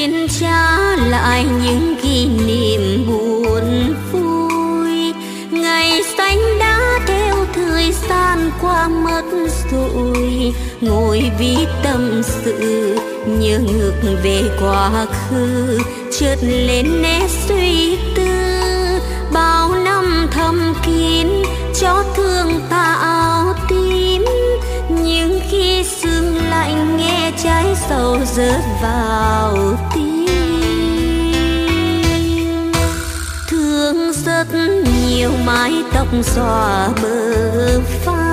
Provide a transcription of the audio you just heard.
xin trả lại những kỷ niệm buồn vui. Ngày xanh đã theo thời gian qua mất rồi, ngồi viết tâm sự nhớ ngược về quá khứ, chợt lên nét suy tư. Bao năm thầm kín cho thương ta áo tím, nhưng khi sương lạnh nghe trái sầu rớt vào tim. Thương rất nhiều mái tóc xõa bờ vai,